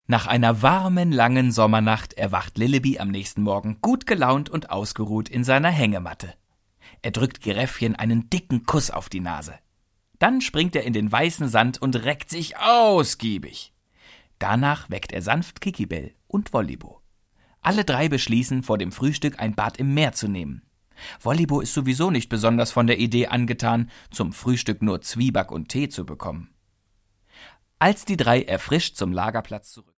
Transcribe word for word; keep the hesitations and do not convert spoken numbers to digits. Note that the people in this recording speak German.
Nach einer warmen, langen Sommernacht erwacht Lilliby am nächsten Morgen gut gelaunt und ausgeruht in seiner Hängematte. Er drückt Geräffchen einen dicken Kuss auf die Nase. Dann springt er in den weißen Sand und reckt sich ausgiebig. Danach weckt er sanft Kikibell und Wollibo. Alle drei beschließen, vor dem Frühstück ein Bad im Meer zu nehmen. Wollibo ist sowieso nicht besonders von der Idee angetan, zum Frühstück nur Zwieback und Tee zu bekommen. Als die drei erfrischt zum Lagerplatz zurück